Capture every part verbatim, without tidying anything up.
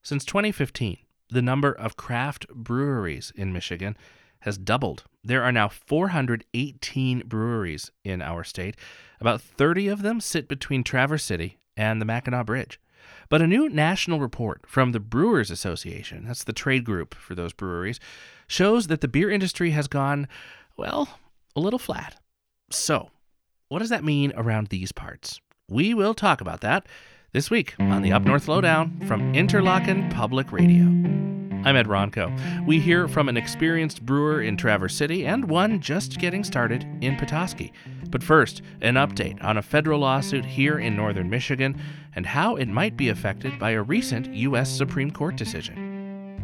Since twenty fifteen, the number of craft breweries in Michigan has doubled. There are now four hundred eighteen breweries in our state. About thirty of them sit between Traverse City and the Mackinac Bridge. But a new national report from the Brewers Association, that's the trade group for those breweries, shows that the beer industry has gone, well, a little flat. So, what does that mean around these parts? We will talk about that this week on the Up North Lowdown from Interlochen Public Radio. I'm Ed Ronco. We hear from an experienced brewer in Traverse City and one just getting started in Petoskey. But first, an update on a federal lawsuit here in northern Michigan and how it might be affected by a recent U S Supreme Court decision.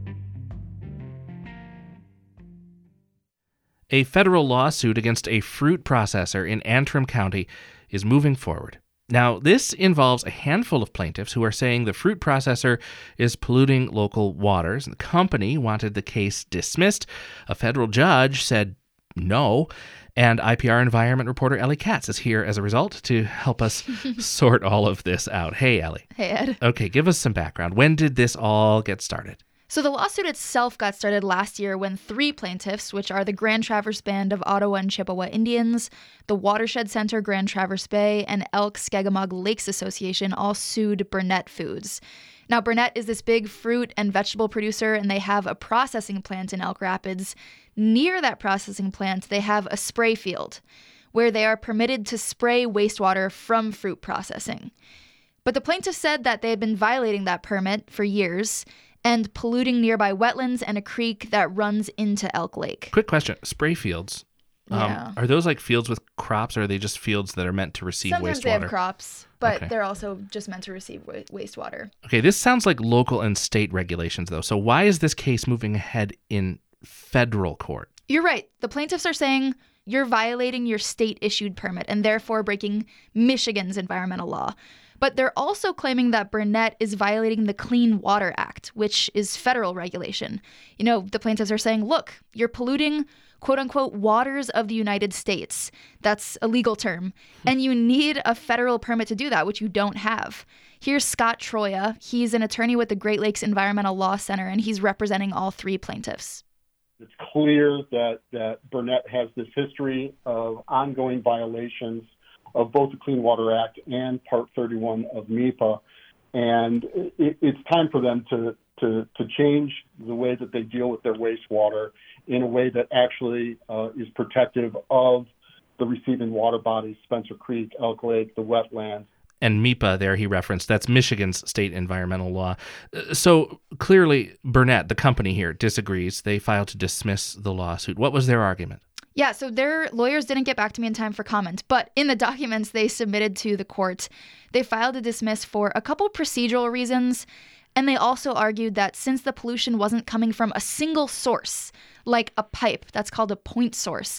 A federal lawsuit against a fruit processor in Antrim County is moving forward. Now, this involves a handful of plaintiffs who are saying the fruit processor is polluting local waters. The company wanted the case dismissed. A federal judge said no. And I P R environment reporter Ellie Katz is here as a result to help us sort all of this out. Hey, Ellie. Hey, Ed. Okay, give us some background. When did this all get started? So the lawsuit itself got started last year when three plaintiffs, which are the Grand Traverse Band of Ottawa and Chippewa Indians, the Watershed Center Grand Traverse Bay, and Elk Skagamog Lakes Association, all sued Burnett Foods. Now, Burnett is this big fruit and vegetable producer, and they have a processing plant in Elk Rapids. Near that processing plant, they have a spray field where they are permitted to spray wastewater from fruit processing. But the plaintiffs said that they had been violating that permit for years and polluting nearby wetlands and a creek that runs into Elk Lake. Quick question. Spray fields. Um, Yeah. Are those like fields with crops, or are they just fields that are meant to receive Sometimes wastewater? they have crops, but Okay. they're also just meant to receive wa- wastewater. Okay, this sounds like local and state regulations, though. So why is this case moving ahead in federal court? You're right. The plaintiffs are saying you're violating your state-issued permit and therefore breaking Michigan's environmental law. But they're also claiming that Burnett is violating the Clean Water Act, which is federal regulation. You know, the plaintiffs are saying, look, you're polluting, quote unquote, waters of the United States. That's a legal term. And you need a federal permit to do that, which you don't have. Here's Scott Troya. He's an attorney with the Great Lakes Environmental Law Center, and he's representing all three plaintiffs. It's clear that, that Burnett has this history of ongoing violations of both the Clean Water Act and Part thirty-one of M E P A. And it, it's time for them to, to, to change the way that they deal with their wastewater in a way that actually uh, is protective of the receiving water bodies, Spencer Creek, Elk Lake, the wetlands. And M E P A there he referenced, that's Michigan's state environmental law. Uh, So clearly Burnett, the company here, disagrees. They filed to dismiss the lawsuit. What was their argument? Yeah, so their lawyers didn't get back to me in time for comment, but in the documents they submitted to the court, they filed to dismiss for a couple procedural reasons, and they also argued that since the pollution wasn't coming from a single source, like a pipe, that's called a point source,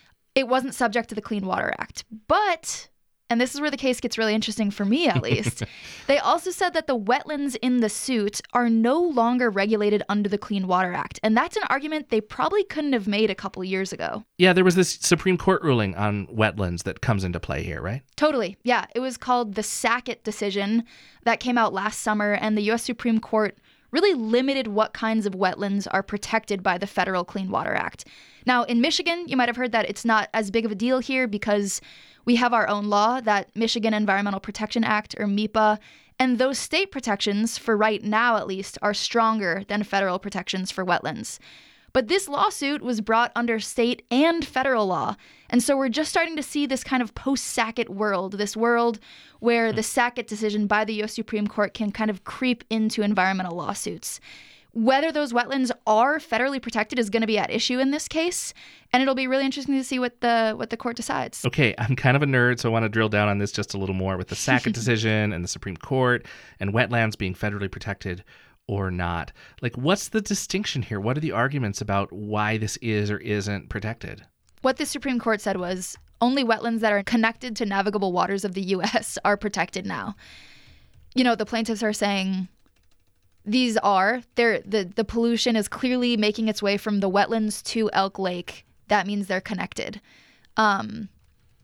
it wasn't subject to the Clean Water Act. But, and this is where the case gets really interesting for me at least, they also said that the wetlands in the suit are no longer regulated under the Clean Water Act. And that's an argument they probably couldn't have made a couple years ago. Yeah, there was this Supreme Court ruling on wetlands that comes into play here, right? Totally. Yeah, it was called the Sackett decision that came out last summer, and the U S Supreme Court really limited what kinds of wetlands are protected by the federal Clean Water Act. Now, in Michigan, you might have heard that it's not as big of a deal here because we have our own law, that Michigan Environmental Protection Act, or M E P A, and those state protections, for right now at least, are stronger than federal protections for wetlands. But this lawsuit was brought under state and federal law, and so we're just starting to see this kind of post-Sackett world, this world where the Sackett decision by the U S Supreme Court can kind of creep into environmental lawsuits. Whether those wetlands are federally protected is going to be at issue in this case, and it'll be really interesting to see what the what the court decides. Okay, I'm kind of a nerd, so I want to drill down on this just a little more with the Sackett decision and the Supreme Court and wetlands being federally protected or not. Like, what's the distinction here? What are the arguments about why this is or isn't protected? What the Supreme Court said was only wetlands that are connected to navigable waters of the U S are protected now. You know, the plaintiffs are saying these are, they're, the, the pollution is clearly making its way from the wetlands to Elk Lake. That means they're connected. Um,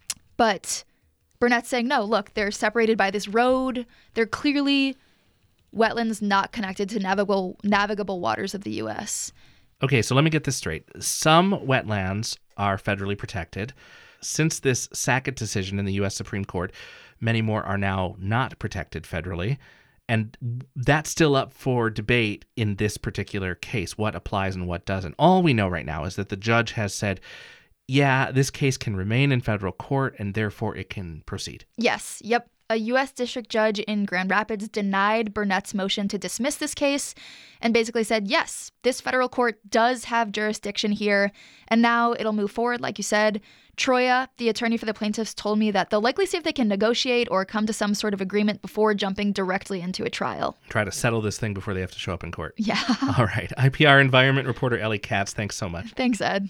but Burnett's saying, no, look, they're separated by this road. They're clearly wetlands not connected to navigable navigable waters of the U S. Okay, so let me get this straight. Some wetlands are federally protected. Since this Sackett decision in the U S Supreme Court, many more are now not protected federally. And that's still up for debate in this particular case, what applies and what doesn't. All we know right now is that the judge has said, yeah, this case can remain in federal court and therefore it can proceed. Yes, yep. A U S district judge in Grand Rapids denied Burnett's motion to dismiss this case and basically said, yes, this federal court does have jurisdiction here, and now it'll move forward, like you said. Troya, the attorney for the plaintiffs, told me that they'll likely see if they can negotiate or come to some sort of agreement before jumping directly into a trial. Try to settle this thing before they have to show up in court. Yeah. All right. I P R environment reporter Ellie Katz, thanks so much. Thanks, Ed.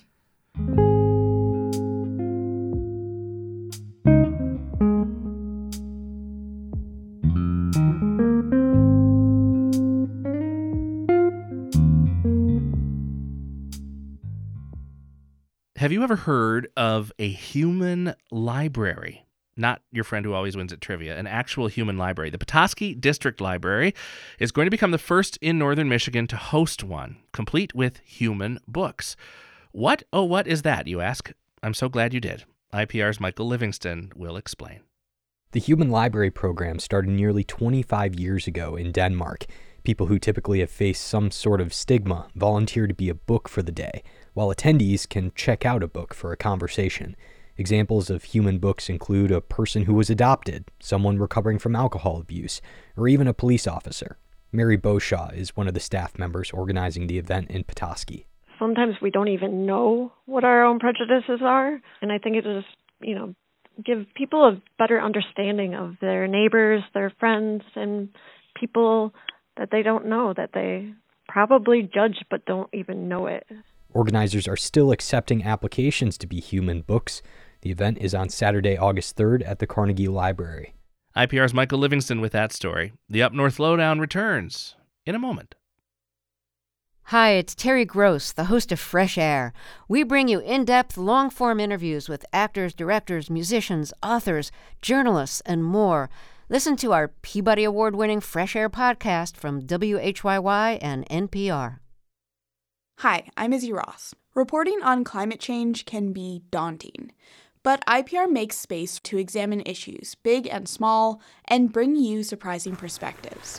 Have you ever heard of a human library? Not your friend who always wins at trivia, an actual human library. The Petoskey District Library is going to become the first in northern Michigan to host one, complete with human books. What, oh, what is that, you ask? I'm so glad you did. I P R's Michael Livingston will explain. The Human Library program started nearly twenty-five years ago in Denmark. People who typically have faced some sort of stigma volunteer to be a book for the day, while attendees can check out a book for a conversation. Examples of human books include a person who was adopted, someone recovering from alcohol abuse, or even a police officer. Mary Beauchamp is one of the staff members organizing the event in Petoskey. Sometimes we don't even know what our own prejudices are, and I think it just, you know, give people a better understanding of their neighbors, their friends, and people that they don't know, that they probably judge but don't even know it. Organizers are still accepting applications to be human books. The event is on Saturday, August third at the Carnegie Library. I P R's Michael Livingston with that story. The Up North Lowdown returns in a moment. Hi, it's Terry Gross, the host of Fresh Air. We bring you in-depth, long-form interviews with actors, directors, musicians, authors, journalists, and more. Listen to our Peabody Award-winning Fresh Air podcast from W H Y Y and N P R. Hi, I'm Izzy Ross. Reporting on climate change can be daunting, but I P R makes space to examine issues, big and small, and bring you surprising perspectives.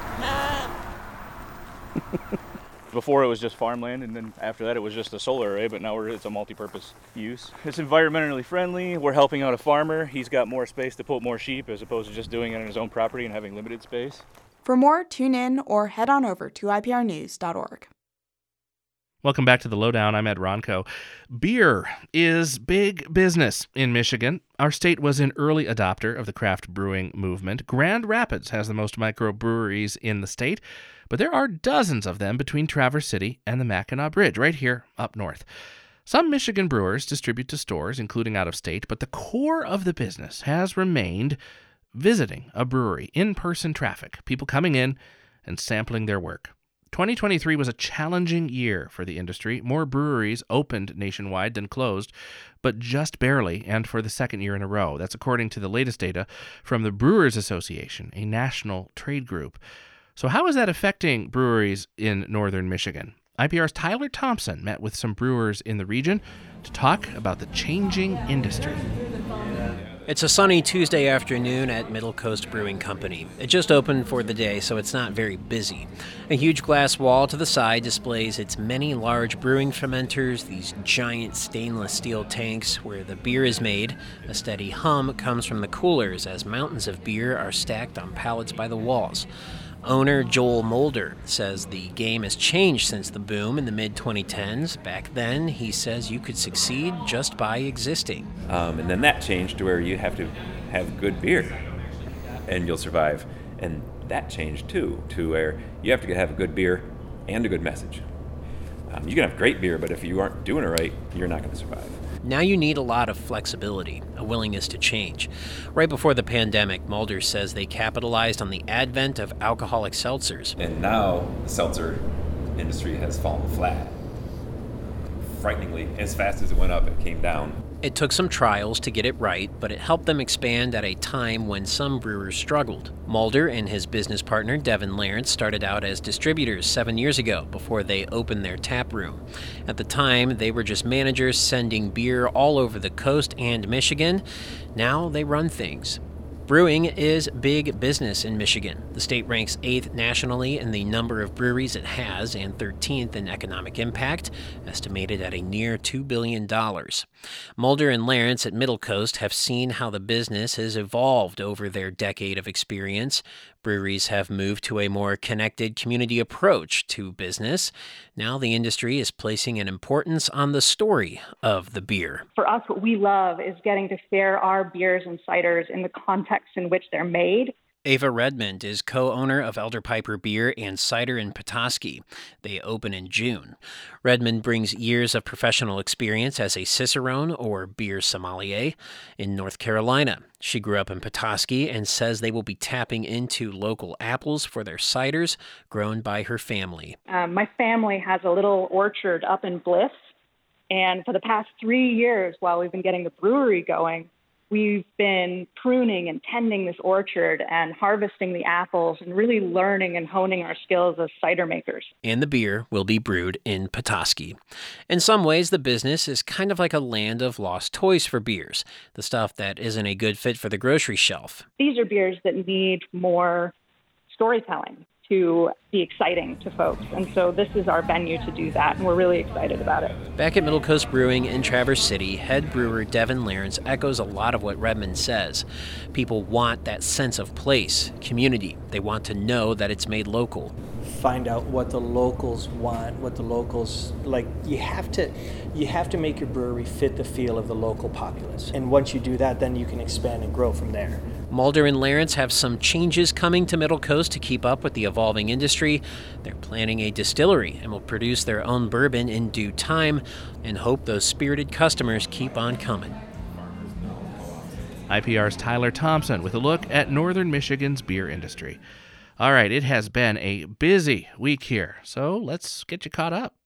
Before it was just farmland, and then after that it was just a solar array, but now we're, it's a multi-purpose use. It's environmentally friendly. We're helping out a farmer. He's got more space to put more sheep as opposed to just doing it on his own property and having limited space. For more, tune in or head on over to I P R news dot org. Welcome back to the Lowdown. I'm Ed Ronco. Beer is big business in Michigan. Our state was an early adopter of the craft brewing movement. Grand Rapids has the most microbreweries in the state, but there are dozens of them between Traverse City and the Mackinac Bridge, right here up north. Some Michigan brewers distribute to stores, including out of state, but the core of the business has remained visiting a brewery, in-person traffic, people coming in and sampling their work. twenty twenty-three was a challenging year for the industry. More breweries opened nationwide than closed, but just barely, and for the second year in a row. That's according to the latest data from the Brewers Association, a national trade group. So how is that affecting breweries in northern Michigan? I P R's Tyler Thompson met with some brewers in the region to talk about the changing industry. It's a sunny Tuesday afternoon at Middle Coast Brewing Company. It just opened for the day, so it's not very busy. A huge glass wall to the side displays its many large brewing fermenters, these giant stainless steel tanks where the beer is made. A steady hum comes from the coolers as mountains of beer are stacked on pallets by the walls. Owner Joel Mulder says the game has changed since the boom in the mid twenty tens. Back then, he says you could succeed just by existing. Um, and then that changed to where you have to have good beer and you'll survive. And that changed too, to where you have to have a good beer and a good message. Um, you can have great beer, but if you aren't doing it right, you're not going to survive. Now you need a lot of flexibility, a willingness to change. Right before the pandemic, Mulder says they capitalized on the advent of alcoholic seltzers. And now the seltzer industry has fallen flat. Frighteningly, as fast as it went up, it came down. It took some trials to get it right, but it helped them expand at a time when some brewers struggled. Mulder and his business partner, Devin Lawrence, started out as distributors seven years ago before they opened their tap room. At the time, they were just managers sending beer all over the coast and Michigan. Now they run things. Brewing is big business in Michigan. The state ranks eighth nationally in the number of breweries it has and thirteenth in economic impact, estimated at a near two billion dollars. Mulder and Lawrence at Middle Coast have seen how the business has evolved over their decade of experience. Breweries have moved to a more connected community approach to business. Now the industry is placing an importance on the story of the beer. For us, what we love is getting to share our beers and ciders in the context in which they're made. Ava Redmond is co-owner of Elder Piper Beer and Cider in Petoskey. They open in June. Redmond brings years of professional experience as a cicerone or beer sommelier in North Carolina. She grew up in Petoskey and says they will be tapping into local apples for their ciders grown by her family. Um, my family has a little orchard up in Bliss, and for the past three years while we've been getting the brewery going, we've been pruning and tending this orchard and harvesting the apples and really learning and honing our skills as cider makers. And the beer will be brewed in Petoskey. In some ways, the business is kind of like a land of lost toys for beers, the stuff that isn't a good fit for the grocery shelf. These are beers that need more storytelling to be exciting to folks. And so this is our venue to do that, and we're really excited about it. Back at Middle Coast Brewing in Traverse City, head brewer Devin Lawrence echoes a lot of what Redmond says. People want that sense of place, community. They want to know that it's made local. Find out what the locals want, what the locals like. You have to, you have to make your brewery fit the feel of the local populace. And once you do that, then you can expand and grow from there. Mulder and Lawrence have some changes coming to Middle Coast to keep up with the evolving industry. They're planning a distillery and will produce their own bourbon in due time and hope those spirited customers keep on coming. I P R's Tyler Thompson with a look at northern Michigan's beer industry. All right, it has been a busy week here, so let's get you caught up.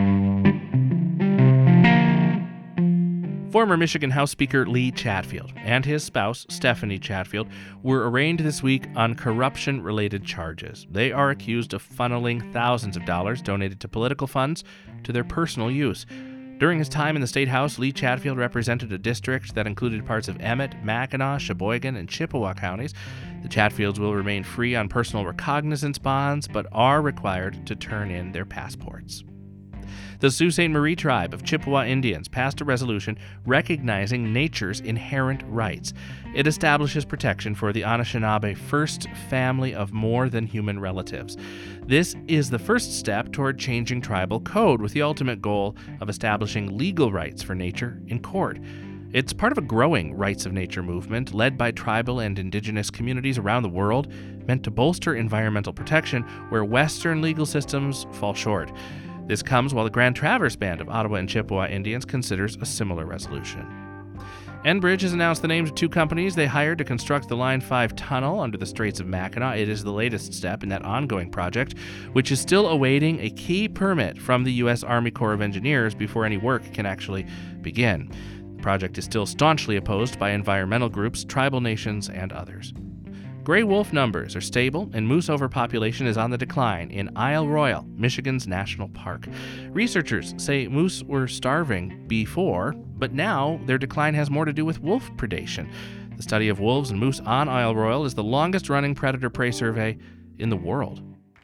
Former Michigan House Speaker Lee Chatfield and his spouse, Stephanie Chatfield, were arraigned this week on corruption-related charges. They are accused of funneling thousands of dollars donated to political funds to their personal use. During his time in the State House, Lee Chatfield represented a district that included parts of Emmett, Mackinac, Sheboygan, and Chippewa counties. The Chatfields will remain free on personal recognizance bonds, but are required to turn in their passports. The Sault Ste. Marie tribe of Chippewa Indians passed a resolution recognizing nature's inherent rights. It establishes protection for the Anishinaabe first family of more than human relatives. This is the first step toward changing tribal code with the ultimate goal of establishing legal rights for nature in court. It's part of a growing rights of nature movement led by tribal and indigenous communities around the world, meant to bolster environmental protection where Western legal systems fall short. This comes while the Grand Traverse Band of Ottawa and Chippewa Indians considers a similar resolution. Enbridge has announced the names of two companies they hired to construct the Line five tunnel under the Straits of Mackinac. It is the latest step in that ongoing project, which is still awaiting a key permit from the U S Army Corps of Engineers before any work can actually begin. The project is still staunchly opposed by environmental groups, tribal nations, and others. Gray wolf numbers are stable, and moose overpopulation is on the decline in Isle Royale, Michigan's national park. Researchers say moose were starving before, but now their decline has more to do with wolf predation. The study of wolves and moose on Isle Royale is the longest-running predator-prey survey in the world.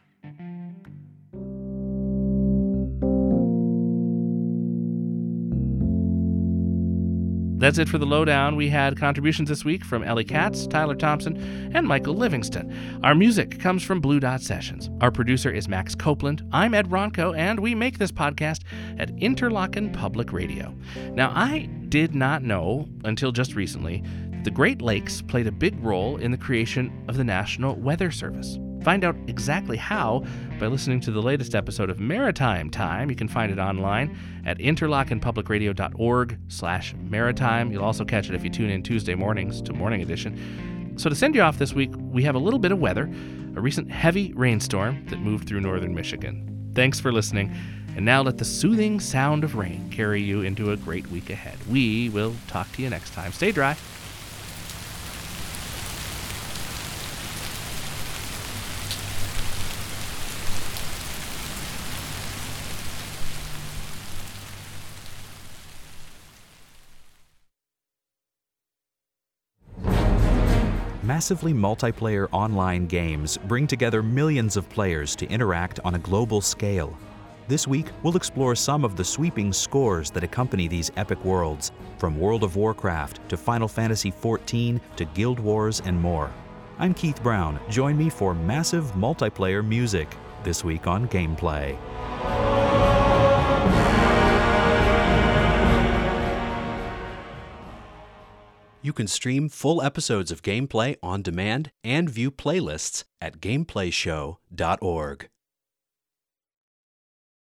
That's it for the Lowdown. We had contributions this week from Ellie Katz, Tyler Thompson, and Michael Livingston. Our music comes from Blue Dot Sessions. Our producer is Max Copeland. I'm Ed Ronco, and we make this podcast at Interlochen Public Radio. Now, I did not know until just recently that the Great Lakes played a big role in the creation of the National Weather Service. Find out exactly how by listening to the latest episode of Maritime Time. You can find it online at interlochenpublicradio.org slash maritime. You'll also catch it if you tune in Tuesday mornings to Morning Edition. So to send you off this week, we have a little bit of weather, a recent heavy rainstorm that moved through northern Michigan. Thanks for listening, And now let the soothing sound of rain carry you into a great week ahead. We will talk to you next time. Stay dry. Massively multiplayer online games bring together millions of players to interact on a global scale. This week, we'll explore some of the sweeping scores that accompany these epic worlds, from World of Warcraft to Final Fantasy fourteen to Guild Wars and more. I'm Keith Brown. Join me for massive multiplayer music this week on Gameplay. You can stream full episodes of Gameplay on demand and view playlists at gameplay show dot org.